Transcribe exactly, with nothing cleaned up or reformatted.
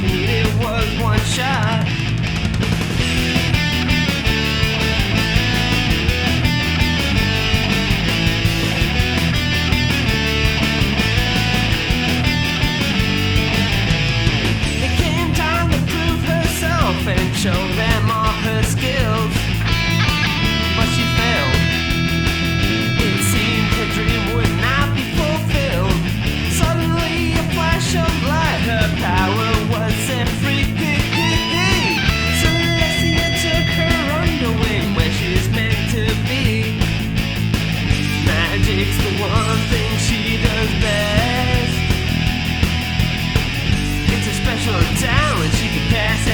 she needed was one shot. It came time to prove herself and show them all her skills, but she failed. It seemed her dream would not be fulfilled. Suddenly a flash of light, her power was set free. Celestia took her under wing, where she's meant to be. Magic's the one thing she does best. It's a special talent, she can pass